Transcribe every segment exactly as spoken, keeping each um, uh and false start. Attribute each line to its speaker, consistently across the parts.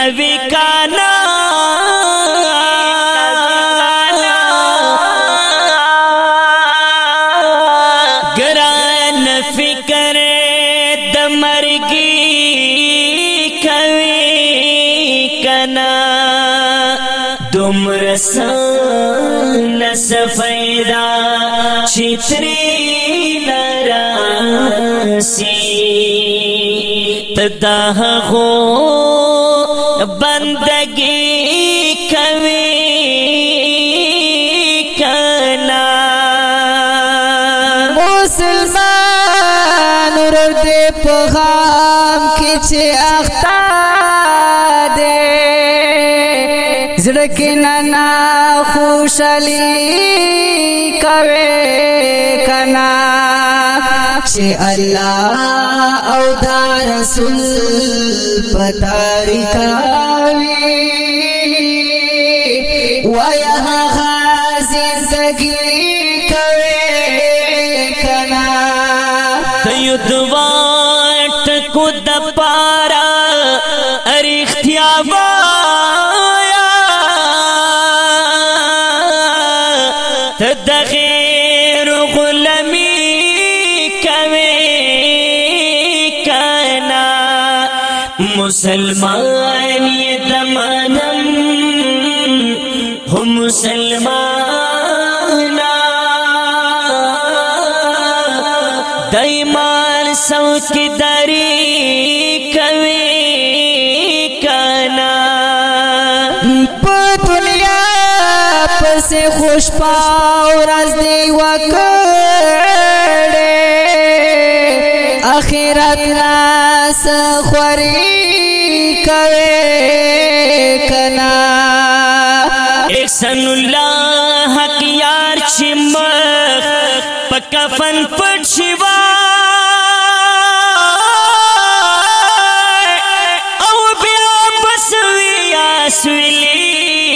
Speaker 1: کوي کانا ګران فکر د مرګي کوي کنا دومره سن سفیدا چتری لراسی تدا ہو بندگی کوي کنا
Speaker 2: مسلمان ورور دې په غم کې چې اخته دې زړه کې نه خوشالي کوي کنا چې الله او دا رسول پتاری کوي ویا زندگی کوي کنا
Speaker 1: تیدوات کو د پارا ارختیا وایا تدغیر غلمی مسلمان یہ دمانم ہم مسلمان دائمان سوکی داری کوي کنا
Speaker 2: په دنیا پسې خوش پاو راز دی وکړې آخرت راس خوري کوي کنا
Speaker 1: احسان الله حق یار چې مخ په کفن پټ شوا او بیا بسوي اسویلی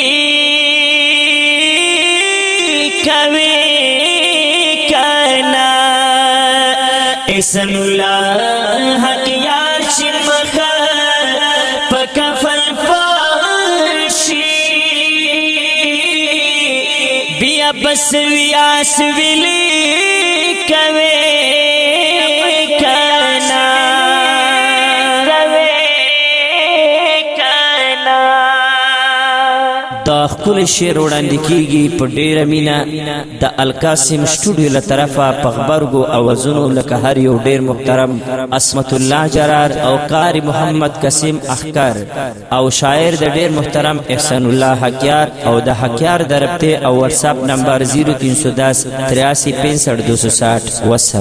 Speaker 1: کوي کنا احسان الله حق یار چې مخ په کفن بیا بس ویاس ویلی کوي کنا دا خپل شعر وړاندې کیږي په ډیره مینا د القاسم سټوډیو له طرفه په خبرګو اوازونو لکه هر یو ډیر محترم اسمت الله جرار او قاری محمد قاسم اخکر او شاعر د ډیر محترم احسان الله حقیار او د حقیار د رابطه او واتس اپ نمبر صفر تین سو دس تریاسی پینسٹھ دو سو ساٹھ.